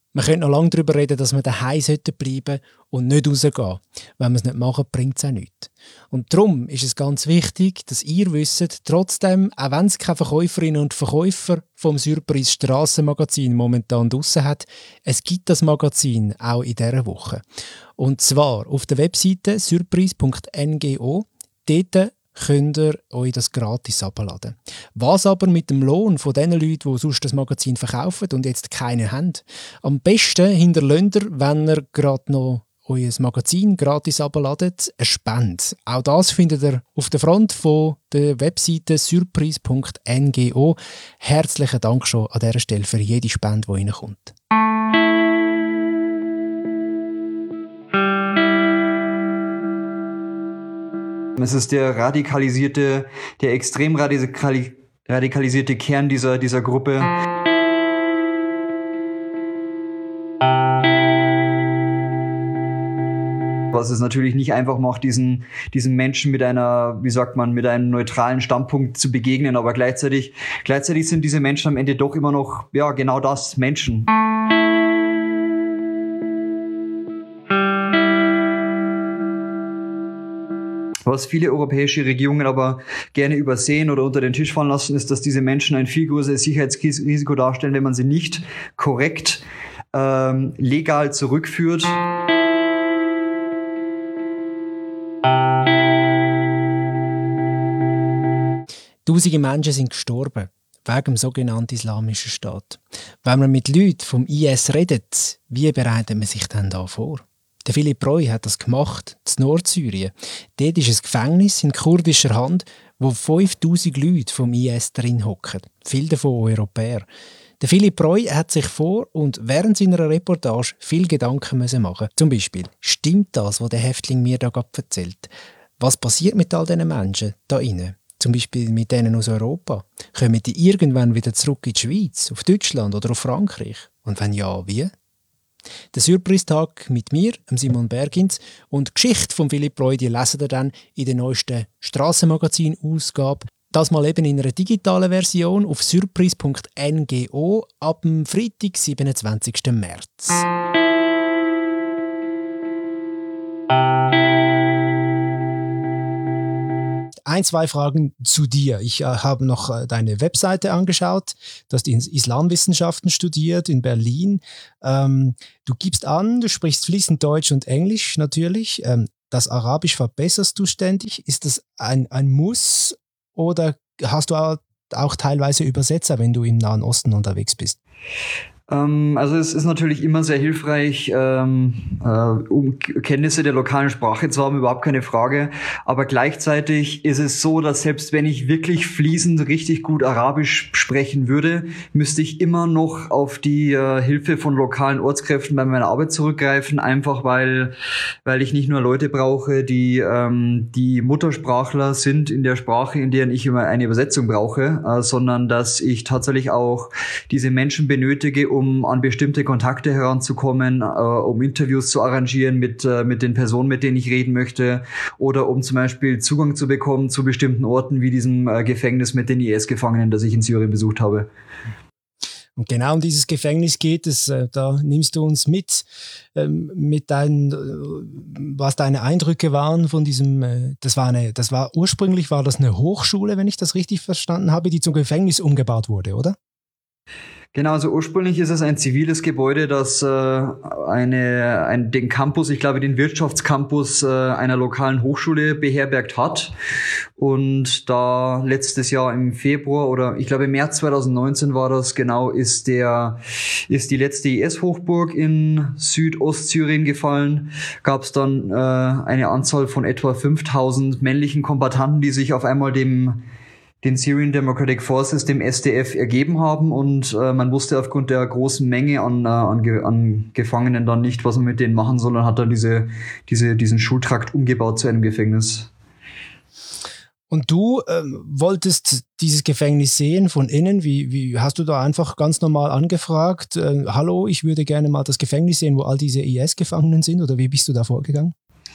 Man könnte noch lange darüber reden, dass wir daheim bleiben sollten und nicht rausgehen. Wenn wir es nicht machen, bringt es auch nichts. Und darum ist es ganz wichtig, dass ihr wisst, trotzdem, auch wenn es keine Verkäuferinnen und Verkäufer vom Surprise Strassenmagazin momentan draussen hat, es gibt das Magazin auch in dieser Woche. Und zwar auf der Webseite surprise.ngo. Dort könnt ihr euch das gratis abladen. Was aber mit dem Lohn von den Leuten, die sonst das Magazin verkaufen und jetzt keinen haben? Am besten hinterlasst ihr, wenn ihr gerade noch euer Magazin gratis abladet, eine Spende. Auch das findet ihr auf der Front von der Webseite surprise.ngo. Herzlichen Dank schon an dieser Stelle für jede Spende, die reinkommt. Es ist der extrem radikalisierte Kern dieser Gruppe. Was es natürlich nicht einfach macht, diesen Menschen mit einem neutralen Standpunkt zu begegnen, aber gleichzeitig sind diese Menschen am Ende doch immer noch, ja, genau das, Menschen. Was viele europäische Regierungen aber gerne übersehen oder unter den Tisch fallen lassen, ist, dass diese Menschen ein viel größeres Sicherheitsrisiko darstellen, wenn man sie nicht korrekt legal zurückführt. Tausende Menschen sind gestorben wegen dem sogenannten Islamischen Staat. Wenn man mit Leuten vom IS redet, wie bereitet man sich denn da vor? Der Philipp Roy hat das gemacht, in Nordsyrien. Dort ist ein Gefängnis in kurdischer Hand, wo 5000 Leute vom IS drin hocken. Viele davon Europäer. Der Philipp Roy hat sich vor und während seiner Reportage viel Gedanken machen müssen. Zum Beispiel, stimmt das, was der Häftling mir da gerade erzählt? Was passiert mit all diesen Menschen da innen? Zum Beispiel mit denen aus Europa. Kommen die irgendwann wieder zurück in die Schweiz, auf Deutschland oder auf Frankreich? Und wenn ja, wie? Der Surprise-Tag mit mir, Simon Bergins, und die Geschichte von Philipp Roy, die lesen ihr dann in der neuesten Strassenmagazin-Ausgabe. Das mal eben in einer digitalen Version auf surprise.ngo ab dem Freitag, 27. März. Ein, zwei Fragen zu dir. Ich habe noch deine Webseite angeschaut. Du hast Islamwissenschaften studiert in Berlin. Du gibst an, du sprichst fließend Deutsch und Englisch natürlich. Das Arabisch verbesserst du ständig. Ist das ein Muss oder hast du auch teilweise Übersetzer, wenn du im Nahen Osten unterwegs bist? Also es ist natürlich immer sehr hilfreich, um Kenntnisse der lokalen Sprache zu haben, überhaupt keine Frage. Aber gleichzeitig ist es so, dass selbst wenn ich wirklich fließend richtig gut Arabisch sprechen würde, müsste ich immer noch auf die Hilfe von lokalen Ortskräften bei meiner Arbeit zurückgreifen, einfach weil ich nicht nur Leute brauche, die Muttersprachler sind in der Sprache, in der ich immer eine Übersetzung brauche, sondern dass ich tatsächlich auch diese Menschen benötige, um an bestimmte Kontakte heranzukommen, um Interviews zu arrangieren mit den Personen, mit denen ich reden möchte, oder um zum Beispiel Zugang zu bekommen zu bestimmten Orten wie diesem Gefängnis mit den IS-Gefangenen, das ich in Syrien besucht habe. Und genau um dieses Gefängnis geht es. Da nimmst du uns mit was deine Eindrücke waren von diesem. Ursprünglich war das eine Hochschule, wenn ich das richtig verstanden habe, die zum Gefängnis umgebaut wurde, oder? Genau, also ursprünglich ist es ein ziviles Gebäude, das den Campus, ich glaube den Wirtschaftscampus einer lokalen Hochschule beherbergt hat. Und da letztes Jahr im Februar oder ich glaube im März 2019 war das genau, ist die letzte IS-Hochburg in Südostsyrien gefallen. Gab es dann eine Anzahl von etwa 5000 männlichen Kombattanten, die sich auf einmal den Syrian Democratic Forces, dem SDF, ergeben haben, und man wusste aufgrund der großen Menge an Gefangenen dann nicht, was man mit denen machen soll, und hat dann diesen Schultrakt umgebaut zu einem Gefängnis. Und du wolltest dieses Gefängnis sehen von innen. Wie hast du da einfach ganz normal angefragt? Hallo, ich würde gerne mal das Gefängnis sehen, wo all diese IS-Gefangenen sind, oder wie bist du da vorgegangen?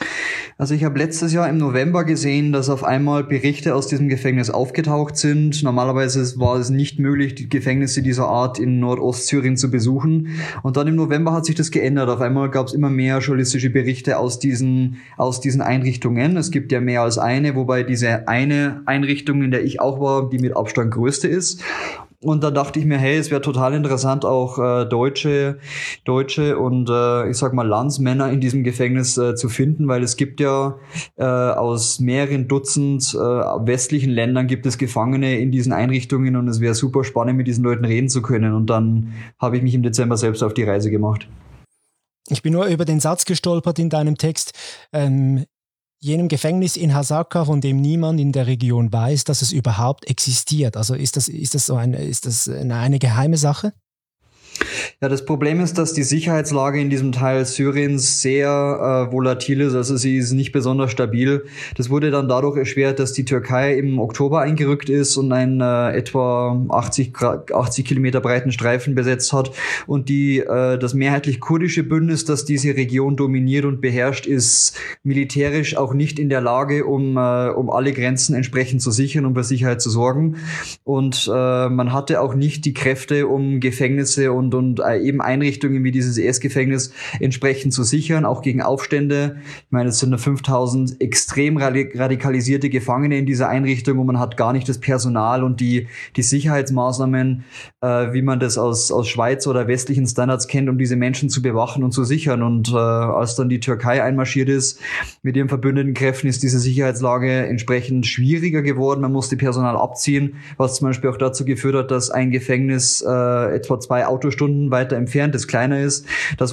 Also ich habe letztes Jahr im November gesehen, dass auf einmal Berichte aus diesem Gefängnis aufgetaucht sind. Normalerweise war es nicht möglich, die Gefängnisse dieser Art in Nordostsyrien zu besuchen. Und dann im November hat sich das geändert. Auf einmal gab es immer mehr journalistische Berichte aus diesen Einrichtungen. Es gibt ja mehr als eine, wobei diese eine Einrichtung, in der ich auch war, die mit Abstand größte ist. Und da dachte ich mir, hey, es wäre total interessant, auch Deutsche und ich sag mal Landsmänner in diesem Gefängnis zu finden, weil es gibt ja aus mehreren Dutzend westlichen Ländern gibt es Gefangene in diesen Einrichtungen und es wäre super spannend, mit diesen Leuten reden zu können. Und dann habe ich mich im Dezember selbst auf die Reise gemacht. Ich bin nur über den Satz gestolpert in deinem Text, jenem Gefängnis in Hasaka, von dem niemand in der Region weiß, dass es überhaupt existiert. Also ist das eine geheime Sache? Ja, das Problem ist, dass die Sicherheitslage in diesem Teil Syriens sehr volatil ist, also sie ist nicht besonders stabil. Das wurde dann dadurch erschwert, dass die Türkei im Oktober eingerückt ist und einen etwa 80 Kilometer breiten Streifen besetzt hat und das mehrheitlich kurdische Bündnis, das diese Region dominiert und beherrscht, ist militärisch auch nicht in der Lage, um alle Grenzen entsprechend zu sichern und für Sicherheit zu sorgen. Und man hatte auch nicht die Kräfte, um Gefängnisse und eben Einrichtungen wie dieses IS-Gefängnis entsprechend zu sichern, auch gegen Aufstände. Ich meine, es sind nur 5000 extrem radikalisierte Gefangene in dieser Einrichtung und man hat gar nicht das Personal und die Sicherheitsmaßnahmen, wie man das aus Schweiz oder westlichen Standards kennt, um diese Menschen zu bewachen und zu sichern. Und als dann die Türkei einmarschiert ist mit ihren verbündeten Kräften, ist diese Sicherheitslage entsprechend schwieriger geworden. Man musste Personal abziehen, was zum Beispiel auch dazu geführt hat, dass ein Gefängnis etwa 2 Autostunden weiter entfernt, das kleiner ist. Es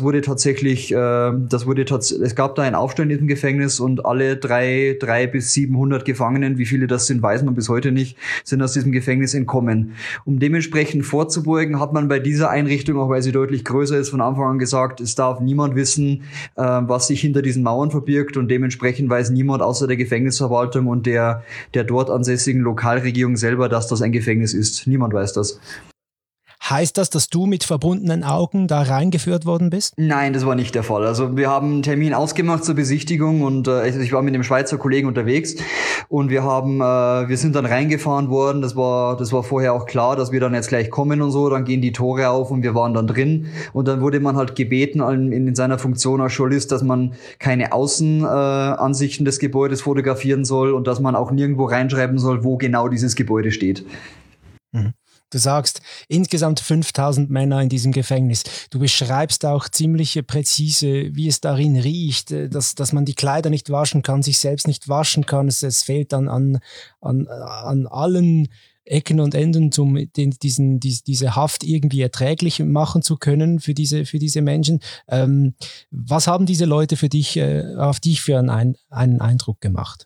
gab da einen Aufstand in diesem Gefängnis und alle 300 bis 700 Gefangenen, wie viele das sind, weiß man bis heute nicht, sind aus diesem Gefängnis entkommen. Um dementsprechend vorzubeugen, hat man bei dieser Einrichtung, auch weil sie deutlich größer ist, von Anfang an gesagt, es darf niemand wissen, was sich hinter diesen Mauern verbirgt und dementsprechend weiß niemand außer der Gefängnisverwaltung und der dort ansässigen Lokalregierung selber, dass das ein Gefängnis ist. Niemand weiß das. Heißt das, dass du mit verbundenen Augen da reingeführt worden bist? Nein, das war nicht der Fall. Also wir haben einen Termin ausgemacht zur Besichtigung und ich war mit dem Schweizer Kollegen unterwegs und wir sind dann reingefahren worden. Das war vorher auch klar, dass wir dann jetzt gleich kommen und so. Dann gehen die Tore auf und wir waren dann drin und dann wurde man halt gebeten in seiner Funktion als Journalist, dass man keine Außenansichten des Gebäudes fotografieren soll und dass man auch nirgendwo reinschreiben soll, wo genau dieses Gebäude steht. Mhm. Du sagst, insgesamt 5000 Männer in diesem Gefängnis. Du beschreibst auch ziemlich präzise, wie es darin riecht, dass man die Kleider nicht waschen kann, sich selbst nicht waschen kann. Es fehlt dann an allen Ecken und Enden, diese Haft irgendwie erträglich machen zu können für diese Menschen. Was haben diese Leute auf dich für einen Eindruck gemacht?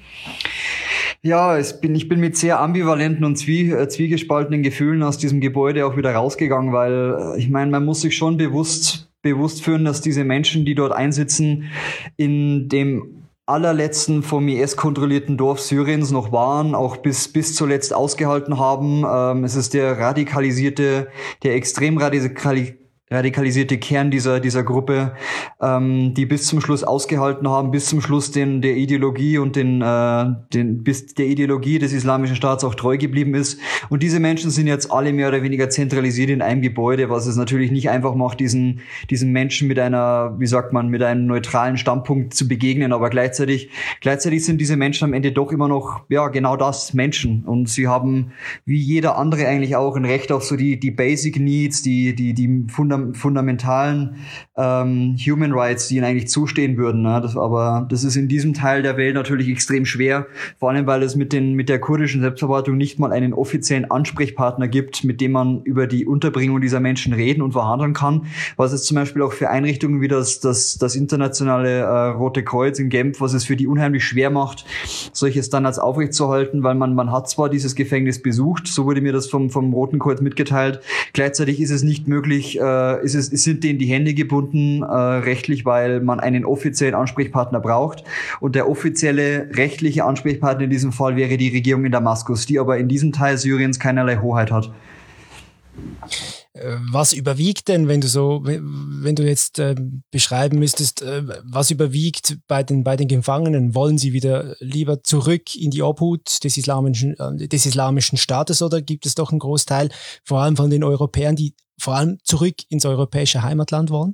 Ja, ich bin mit sehr ambivalenten und zwiegespaltenen Gefühlen aus diesem Gebäude auch wieder rausgegangen, weil ich meine, man muss sich schon bewusst führen, dass diese Menschen, die dort einsitzen, in dem allerletzten vom IS kontrollierten Dorf Syriens noch waren, auch bis zuletzt ausgehalten haben. Es ist der extrem radikalisierte Kern dieser Gruppe, die bis zum Schluss ausgehalten haben, bis zum Schluss der Ideologie und bis der Ideologie des Islamischen Staats auch treu geblieben ist. Und diese Menschen sind jetzt alle mehr oder weniger zentralisiert in einem Gebäude, was es natürlich nicht einfach macht, diesen Menschen mit einem neutralen Standpunkt zu begegnen. Aber gleichzeitig sind diese Menschen am Ende doch immer noch, ja, genau das, Menschen. Und sie haben, wie jeder andere eigentlich auch, ein Recht auf so die Basic Needs, die fundamentalen Human Rights, die ihnen eigentlich zustehen würden. Ne? Aber das ist in diesem Teil der Welt natürlich extrem schwer, vor allem weil es mit der kurdischen Selbstverwaltung nicht mal einen offiziellen Ansprechpartner gibt, mit dem man über die Unterbringung dieser Menschen reden und verhandeln kann. Was es zum Beispiel auch für Einrichtungen wie das internationale Rote Kreuz in Genf, was es für die unheimlich schwer macht, solche Standards aufrechtzuerhalten, weil man hat zwar dieses Gefängnis besucht, so wurde mir das vom Roten Kreuz mitgeteilt, gleichzeitig ist es nicht möglich, sind denen die Hände gebunden rechtlich, weil man einen offiziellen Ansprechpartner braucht. Und der offizielle rechtliche Ansprechpartner in diesem Fall wäre die Regierung in Damaskus, die aber in diesem Teil Syriens keinerlei Hoheit hat. Was überwiegt denn, wenn du jetzt beschreiben müsstest, was überwiegt bei den Gefangenen? Wollen sie wieder lieber zurück in die Obhut des islamischen Staates oder gibt es doch einen Großteil, vor allem von den Europäern, die vor allem zurück ins europäische Heimatland wollen?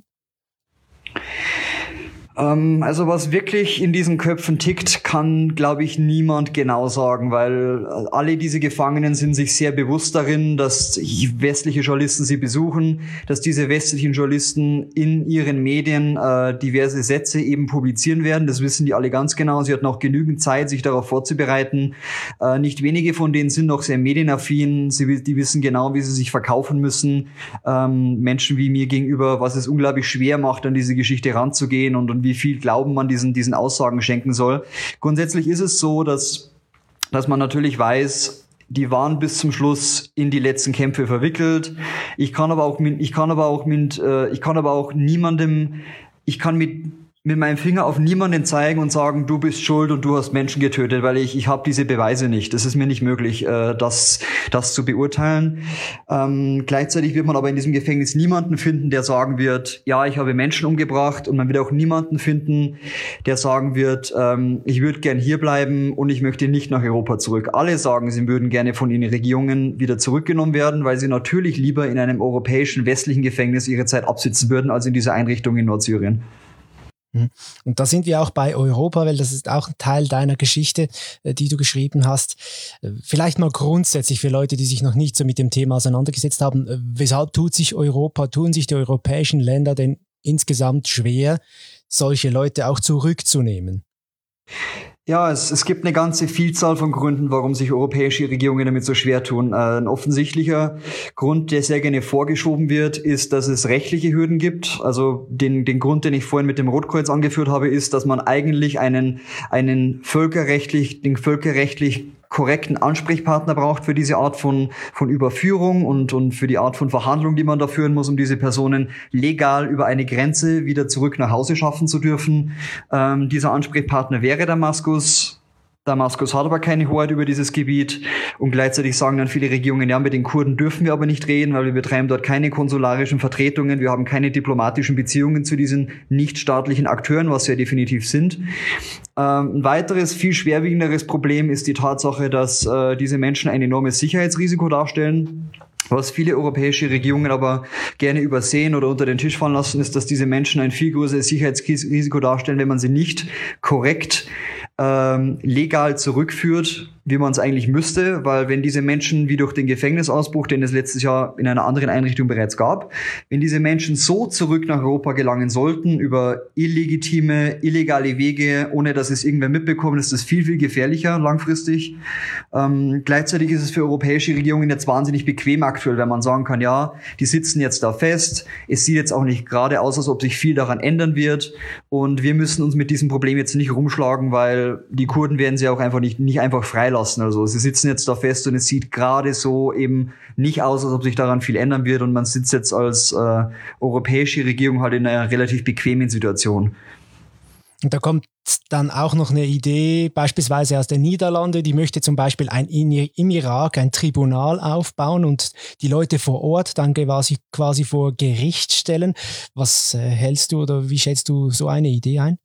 Also was wirklich in diesen Köpfen tickt, kann, glaube ich, niemand genau sagen, weil alle diese Gefangenen sind sich sehr bewusst darin, dass westliche Journalisten sie besuchen, dass diese westlichen Journalisten in ihren Medien diverse Sätze eben publizieren werden. Das wissen die alle ganz genau. Sie hatten auch genügend Zeit, sich darauf vorzubereiten. Nicht wenige von denen sind noch sehr medienaffin. Die wissen genau, wie sie sich verkaufen müssen. Menschen wie mir gegenüber, was es unglaublich schwer macht, an diese Geschichte ranzugehen und wie viel Glauben man diesen Aussagen schenken soll. Grundsätzlich ist es so, dass man natürlich weiß, die waren bis zum Schluss in die letzten Kämpfe verwickelt. Ich kann mit meinem Finger auf niemanden zeigen und sagen, du bist schuld und du hast Menschen getötet, weil ich habe diese Beweise nicht. Das ist mir nicht möglich, das zu beurteilen. Gleichzeitig wird man aber in diesem Gefängnis niemanden finden, der sagen wird, ja, ich habe Menschen umgebracht, und man wird auch niemanden finden, der sagen wird, ich würde gern hier bleiben und ich möchte nicht nach Europa zurück. Alle sagen, sie würden gerne von ihren Regierungen wieder zurückgenommen werden, weil sie natürlich lieber in einem europäischen, westlichen Gefängnis ihre Zeit absitzen würden, als in dieser Einrichtung in Nordsyrien. Und da sind wir auch bei Europa, weil das ist auch ein Teil deiner Geschichte, die du geschrieben hast. Vielleicht mal grundsätzlich für Leute, die sich noch nicht so mit dem Thema auseinandergesetzt haben, weshalb tun sich die europäischen Länder denn insgesamt schwer, solche Leute auch zurückzunehmen? Ja, es gibt eine ganze Vielzahl von Gründen, warum sich europäische Regierungen damit so schwer tun. Ein offensichtlicher Grund, der sehr gerne vorgeschoben wird, ist, dass es rechtliche Hürden gibt. Also den Grund, den ich vorhin mit dem Rotkreuz angeführt habe, ist, dass man eigentlich den völkerrechtlich korrekten Ansprechpartner braucht für diese Art von Überführung und für die Art von Verhandlung, die man da führen muss, um diese Personen legal über eine Grenze wieder zurück nach Hause schaffen zu dürfen. Dieser Ansprechpartner wäre Damaskus. Damaskus hat aber keine Hoheit über dieses Gebiet, und gleichzeitig sagen dann viele Regierungen, ja, mit den Kurden dürfen wir aber nicht reden, weil wir betreiben dort keine konsularischen Vertretungen, wir haben keine diplomatischen Beziehungen zu diesen nichtstaatlichen Akteuren, was sie ja definitiv sind. Ein weiteres, viel schwerwiegenderes Problem ist die Tatsache, dass diese Menschen ein enormes Sicherheitsrisiko darstellen. Was viele europäische Regierungen aber gerne übersehen oder unter den Tisch fallen lassen, ist, dass diese Menschen ein viel größeres Sicherheitsrisiko darstellen, wenn man sie nicht korrekt legal zurückführt, wie man es eigentlich müsste, weil wenn diese Menschen wie durch den Gefängnisausbruch, den es letztes Jahr in einer anderen Einrichtung bereits gab, wenn diese Menschen so zurück nach Europa gelangen sollten, über illegale Wege, ohne dass es irgendwer mitbekommt, ist das viel, viel gefährlicher langfristig. Gleichzeitig ist es für europäische Regierungen jetzt wahnsinnig bequem aktuell, wenn man sagen kann, ja, die sitzen jetzt da fest, es sieht jetzt auch nicht gerade aus, als ob sich viel daran ändern wird, und wir müssen uns mit diesem Problem jetzt nicht rumschlagen, weil die Kurden werden sie auch einfach nicht einfach freilassen. Also sie sitzen jetzt da fest und es sieht gerade so eben nicht aus, als ob sich daran viel ändern wird, und man sitzt jetzt als europäische Regierung halt in einer relativ bequemen Situation. Und da kommt dann auch noch eine Idee, beispielsweise aus den Niederlanden, die möchte zum Beispiel im Irak ein Tribunal aufbauen und die Leute vor Ort dann quasi vor Gericht stellen. Was hältst du oder wie schätzt du so eine Idee ein?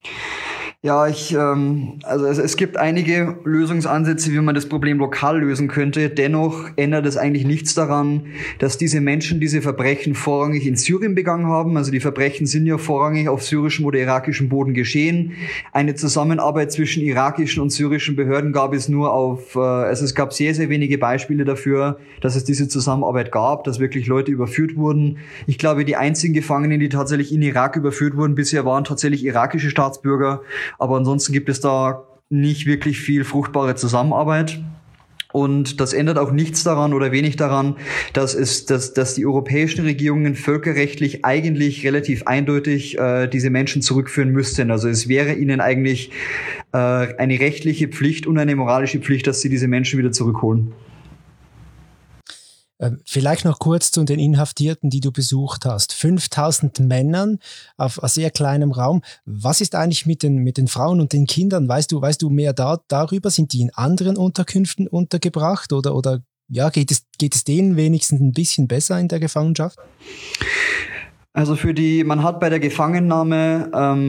Ja, also es gibt einige Lösungsansätze, wie man das Problem lokal lösen könnte. Dennoch ändert es eigentlich nichts daran, dass diese Menschen diese Verbrechen vorrangig in Syrien begangen haben. Also die Verbrechen sind ja vorrangig auf syrischem oder irakischem Boden geschehen. Eine Zusammenarbeit zwischen irakischen und syrischen Behörden gab es nur also es gab sehr, sehr wenige Beispiele dafür, dass es diese Zusammenarbeit gab, dass wirklich Leute überführt wurden. Ich glaube, die einzigen Gefangenen, die tatsächlich in Irak überführt wurden, bisher waren tatsächlich irakische Staatsbürger. Aber ansonsten gibt es da nicht wirklich viel fruchtbare Zusammenarbeit. Und das ändert auch nichts daran oder wenig daran, dass die europäischen Regierungen völkerrechtlich eigentlich relativ eindeutig diese Menschen zurückführen müssten. Also es wäre ihnen eigentlich eine rechtliche Pflicht und eine moralische Pflicht, dass sie diese Menschen wieder zurückholen. Vielleicht noch kurz zu den Inhaftierten, die du besucht hast. 5000 Männern auf sehr kleinem Raum. Was ist eigentlich mit den Frauen und den Kindern? Weißt du mehr darüber? Sind die in anderen Unterkünften untergebracht oder ja, geht es denen wenigstens ein bisschen besser in der Gefangenschaft? Also man hat bei der Gefangennahme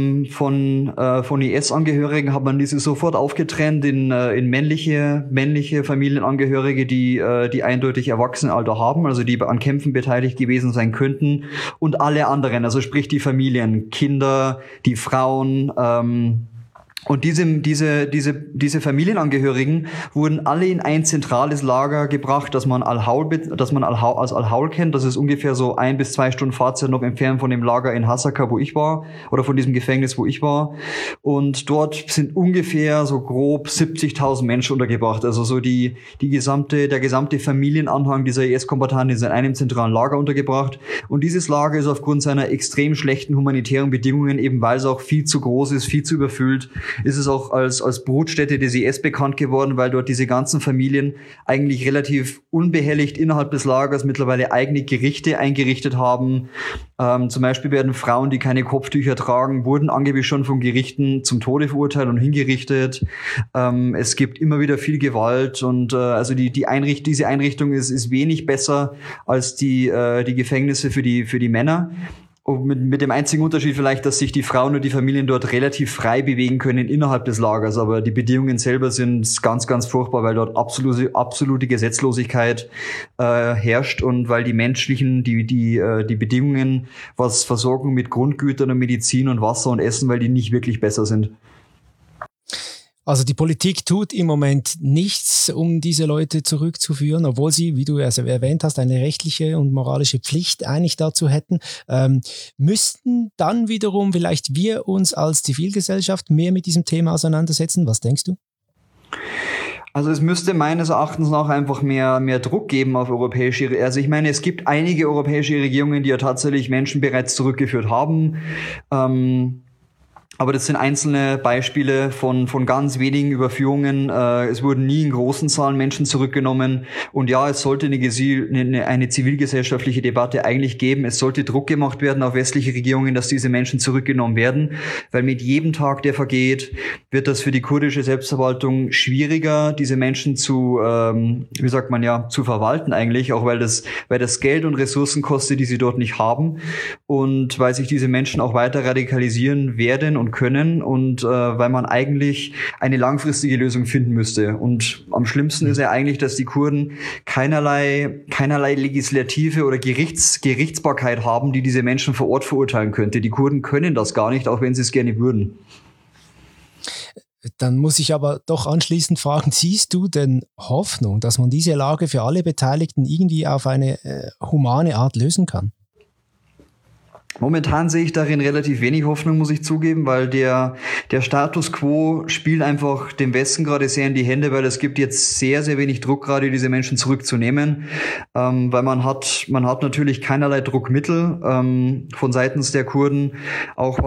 von IS-Angehörigen hat man diese sofort aufgetrennt in männliche Familienangehörige, die eindeutig Erwachsenenalter haben, also die an Kämpfen beteiligt gewesen sein könnten, und alle anderen, also sprich die Familien, Kinder, die Frauen. Und diese Familienangehörigen wurden alle in ein zentrales Lager gebracht, das man Al-Haul als Al-Haul kennt. Das ist ungefähr so 1 bis 2 Stunden Fahrzeit noch entfernt von dem Lager in Hasaka, wo ich war, oder von diesem Gefängnis, wo ich war. Und dort sind ungefähr so grob 70.000 Menschen untergebracht. Also so der gesamte Familienanhang dieser IS-Kombattanten ist in einem zentralen Lager untergebracht. Und dieses Lager ist aufgrund seiner extrem schlechten humanitären Bedingungen, eben weil es auch viel zu groß ist, viel zu überfüllt, ist es auch als Brutstätte des IS bekannt geworden, weil dort diese ganzen Familien eigentlich relativ unbehelligt innerhalb des Lagers mittlerweile eigene Gerichte eingerichtet haben. Zum Beispiel werden Frauen, die keine Kopftücher tragen, wurden angeblich schon von Gerichten zum Tode verurteilt und hingerichtet. Es gibt immer wieder viel Gewalt und also diese Einrichtung ist wenig besser als die Gefängnisse für die Männer. Und mit dem einzigen Unterschied vielleicht, dass sich die Frauen und die Familien dort relativ frei bewegen können innerhalb des Lagers. Aber die Bedingungen selber sind ganz, ganz furchtbar, weil dort absolute Gesetzlosigkeit herrscht und weil die Bedingungen, was Versorgung mit Grundgütern und Medizin und Wasser und Essen, weil die nicht wirklich besser sind. Also die Politik tut im Moment nichts, um diese Leute zurückzuführen, obwohl sie, wie du also erwähnt hast, eine rechtliche und moralische Pflicht eigentlich dazu hätten. Müssten dann wiederum vielleicht wir uns als Zivilgesellschaft mehr mit diesem Thema auseinandersetzen? Was denkst du? Also es müsste meines Erachtens nach einfach mehr Druck geben auf also ich meine, es gibt einige europäische Regierungen, die ja tatsächlich Menschen bereits zurückgeführt haben. Aber das sind einzelne Beispiele von ganz wenigen Überführungen. Es wurden nie in großen Zahlen Menschen zurückgenommen. Und ja, es sollte eine zivilgesellschaftliche Debatte eigentlich geben. Es sollte Druck gemacht werden auf westliche Regierungen, dass diese Menschen zurückgenommen werden. Weil mit jedem Tag, der vergeht, wird das für die kurdische Selbstverwaltung schwieriger, diese Menschen zu verwalten eigentlich. Auch weil das Geld und Ressourcen kostet, die sie dort nicht haben. Und weil sich diese Menschen auch weiter radikalisieren werden und können und weil man eigentlich eine langfristige Lösung finden müsste. Und am schlimmsten ist ja eigentlich, dass die Kurden keinerlei Legislative oder Gerichtsbarkeit haben, die diese Menschen vor Ort verurteilen könnte. Die Kurden können das gar nicht, auch wenn sie es gerne würden. Dann muss ich aber doch anschließend fragen, siehst du denn Hoffnung, dass man diese Lage für alle Beteiligten irgendwie auf eine humane Art lösen kann? Momentan sehe ich darin relativ wenig Hoffnung, muss ich zugeben, weil der Status quo spielt einfach dem Westen gerade sehr in die Hände, weil es gibt jetzt sehr, sehr wenig Druck, gerade diese Menschen zurückzunehmen, weil man hat natürlich keinerlei Druckmittel von seitens der Kurden, auch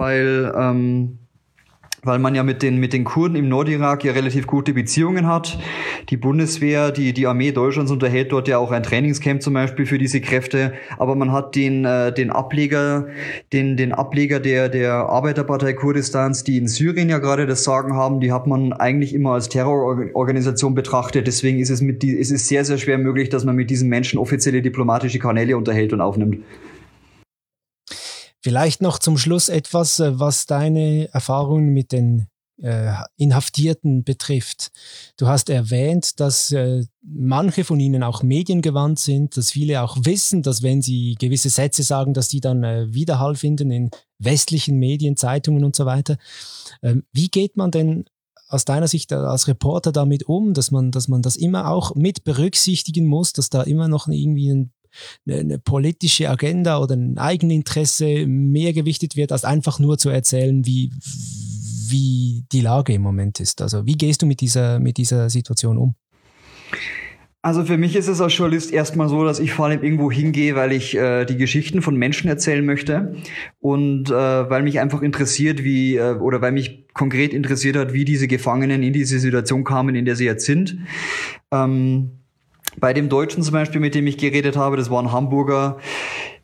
weil man ja mit den Kurden im Nordirak ja relativ gute Beziehungen hat. Die Bundeswehr, die Armee Deutschlands unterhält dort ja auch ein Trainingscamp zum Beispiel für diese Kräfte. Aber man hat den Ableger der Arbeiterpartei Kurdistans, die in Syrien ja gerade das Sagen haben, die hat man eigentlich immer als Terrororganisation betrachtet. Deswegen ist es sehr, sehr schwer möglich, dass man mit diesen Menschen offizielle diplomatische Kanäle unterhält und aufnimmt. Vielleicht noch zum Schluss etwas, was deine Erfahrungen mit den Inhaftierten betrifft. Du hast erwähnt, dass manche von ihnen auch mediengewandt sind, dass viele auch wissen, dass wenn sie gewisse Sätze sagen, dass die dann Widerhall finden in westlichen Medien, Zeitungen und so weiter. Wie geht man denn aus deiner Sicht als Reporter damit um, dass man das immer auch mit berücksichtigen muss, dass da immer noch irgendwie eine politische Agenda oder ein Eigeninteresse mehr gewichtet wird, als einfach nur zu erzählen, wie die Lage im Moment ist? Also wie gehst du mit dieser Situation um? Also für mich ist es als Journalist erstmal so, dass ich vor allem irgendwo hingehe, weil ich die Geschichten von Menschen erzählen möchte und weil mich einfach interessiert, weil mich konkret interessiert hat, wie diese Gefangenen in diese Situation kamen, in der sie jetzt sind. Bei dem Deutschen zum Beispiel, mit dem ich geredet habe, das war ein Hamburger,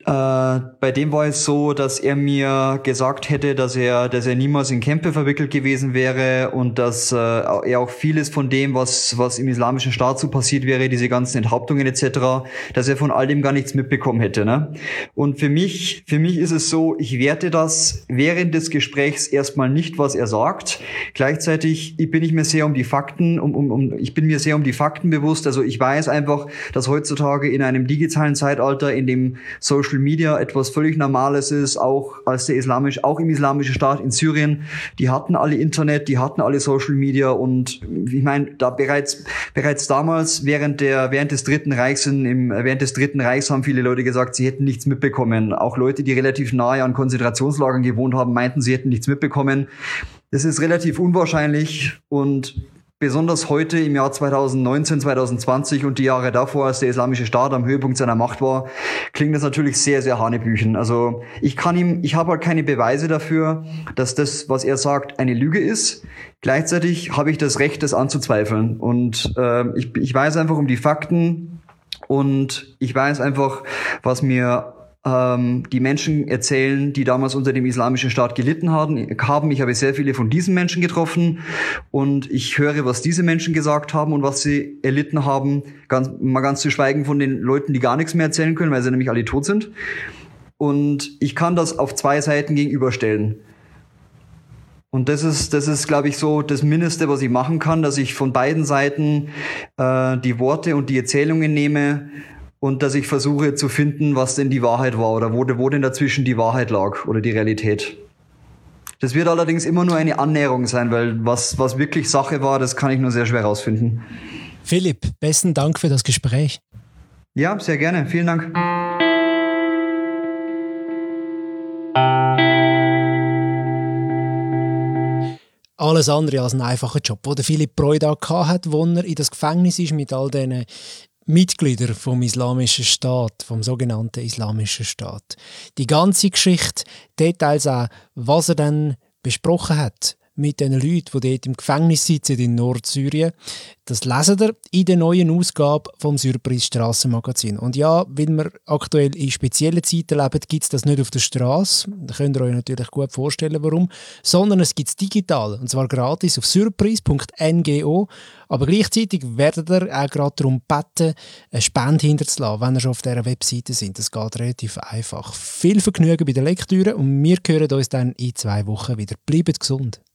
Bei dem war es so, dass er mir gesagt hätte, dass er niemals in Kämpfe verwickelt gewesen wäre und dass er auch vieles von dem, was im Islamischen Staat so passiert wäre, diese ganzen Enthauptungen etc., dass er von all dem gar nichts mitbekommen hätte. Ne? Und für mich ist es so, ich werte das während des Gesprächs erstmal nicht, was er sagt. Gleichzeitig bin ich mir sehr um die Fakten, ich bin mir sehr um die Fakten bewusst. Also ich weiß einfach, dass heutzutage in einem digitalen Zeitalter, in dem Social Media etwas völlig Normales ist, auch im islamischen Staat in Syrien, die hatten alle Internet, die hatten alle Social Media und ich meine, da bereits damals während des Dritten Reichs haben viele Leute gesagt, sie hätten nichts mitbekommen. Auch Leute, die relativ nahe an Konzentrationslagern gewohnt haben, meinten, sie hätten nichts mitbekommen. Das ist relativ unwahrscheinlich und besonders heute im Jahr 2019, 2020 und die Jahre davor, als der Islamische Staat am Höhepunkt seiner Macht war, klingt das natürlich sehr, sehr hanebüchen. Also ich habe halt keine Beweise dafür, dass das, was er sagt, eine Lüge ist. Gleichzeitig habe ich das Recht, das anzuzweifeln. Und ich weiß einfach um die Fakten und ich weiß einfach, was mir die Menschen erzählen, die damals unter dem Islamischen Staat gelitten haben. Ich habe sehr viele von diesen Menschen getroffen und ich höre, was diese Menschen gesagt haben und was sie erlitten haben, ganz zu schweigen von den Leuten, die gar nichts mehr erzählen können, weil sie nämlich alle tot sind. Und ich kann das auf zwei Seiten gegenüberstellen. Und das ist, glaube ich, so das Mindeste, was ich machen kann, dass ich von beiden Seiten die Worte und die Erzählungen nehme und dass ich versuche zu finden, was denn die Wahrheit war oder wo denn dazwischen die Wahrheit lag oder die Realität. Das wird allerdings immer nur eine Annäherung sein, weil was wirklich Sache war, das kann ich nur sehr schwer rausfinden. Philipp, besten Dank für das Gespräch. Ja, sehr gerne. Vielen Dank. Alles andere als ein einfacher Job, den Philipp Preuß da hatte, als er in das Gefängnis ist mit all diesen Mitglieder vom Islamischen Staat, vom sogenannten Islamischen Staat. Die ganze Geschichte, Details auch, was er dann besprochen hat mit den Leuten, die dort im Gefängnis sitzen in Nordsyrien, das lesen ihr in der neuen Ausgabe vom Surprise Strassenmagazin. Und ja, weil wir aktuell in speziellen Zeiten leben, gibt es das nicht auf der Straße. Da könnt ihr euch natürlich gut vorstellen, warum. Sondern es gibt es digital. Und zwar gratis auf surprise.ngo. Aber gleichzeitig werdet ihr auch gerade darum gebeten, eine Spende hinterzulassen, wenn ihr schon auf dieser Webseite sind. Das geht relativ einfach. Viel Vergnügen bei der Lektüre und wir hören uns dann in 2 Wochen wieder. Bleibt gesund.